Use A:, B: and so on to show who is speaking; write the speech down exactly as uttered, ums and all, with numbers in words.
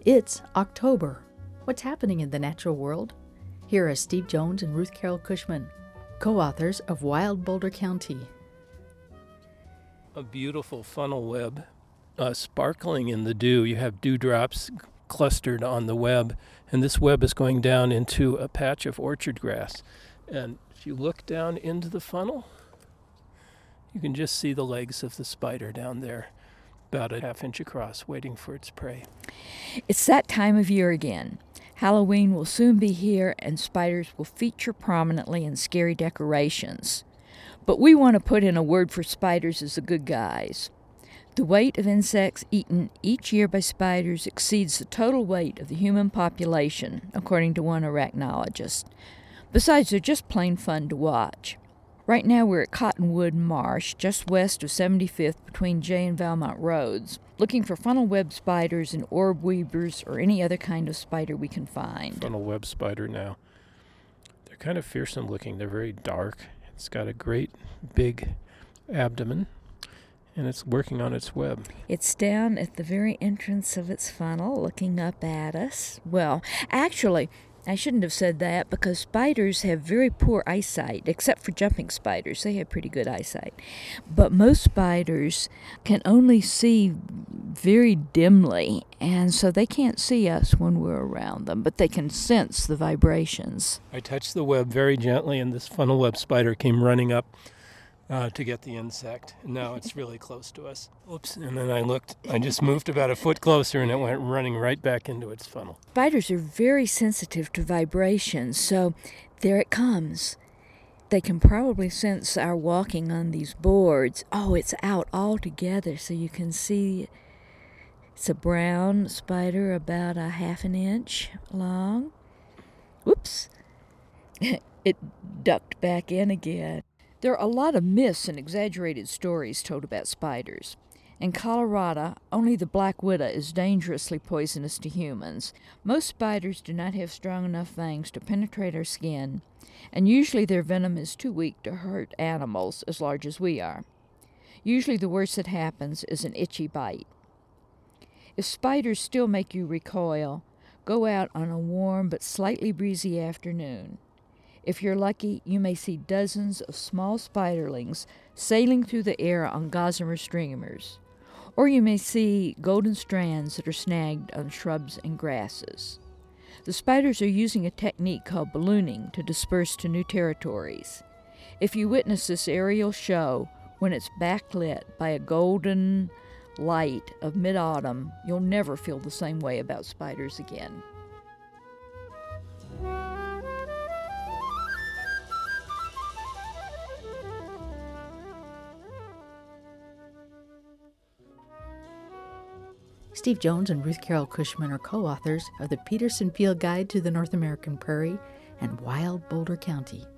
A: It's October. What's happening in the natural world? Here are Steve Jones and Ruth Carol Cushman, co-authors of Wild Boulder County.
B: A beautiful funnel web, uh, sparkling in the dew. You have dewdrops clustered on the web, and this web is going down into a patch of orchard grass. And if you look down into the funnel, you can just see the legs of the spider down there, about a half inch across, waiting for its prey.
C: It's that time of year again. Halloween will soon be here, and spiders will feature prominently in scary decorations. But we want to put in a word for spiders as the good guys. The weight of insects eaten each year by spiders exceeds the total weight of the human population, according to one arachnologist. Besides, they're just plain fun to watch. Right now we're at Cottonwood Marsh, just west of seventy-fifth between Jay and Valmont Roads, looking for funnel web spiders and orb weavers or any other kind of spider we can find.
B: Funnel web spider now. They're kind of fearsome looking. They're very dark. It's got a great big abdomen, and it's working on its web.
C: It's down at the very entrance of its funnel, looking up at us. Well, actually, I shouldn't have said that because spiders have very poor eyesight, except for jumping spiders. They have pretty good eyesight. But most spiders can only see very dimly, and so they can't see us when we're around them, but they can sense the vibrations.
B: I touched the web very gently, and this funnel web spider came running up uh, to get the insect. And now it's really close to us. Oops, and then I looked. I just moved about a foot closer, and it went running right back into its funnel.
C: Spiders are very sensitive to vibrations, so there it comes. They can probably sense our walking on these boards. Oh, it's out altogether, so you can see it's a brown spider about a half an inch long. Whoops. It ducked back in again. There are a lot of myths and exaggerated stories told about spiders. In Colorado, only the black widow is dangerously poisonous to humans. Most spiders do not have strong enough fangs to penetrate our skin, and usually their venom is too weak to hurt animals as large as we are. Usually the worst that happens is an itchy bite. If spiders still make you recoil, go out on a warm but slightly breezy afternoon. If you're lucky, you may see dozens of small spiderlings sailing through the air on gossamer streamers. Or you may see golden strands that are snagged on shrubs and grasses. The spiders are using a technique called ballooning to disperse to new territories. If you witness this aerial show when it's backlit by a golden light of mid-autumn, you'll never feel the same way about spiders again.
A: Steve Jones and Ruth Carol Cushman are co-authors of the Peterson Field Guide to the North American Prairie and Wild Boulder County.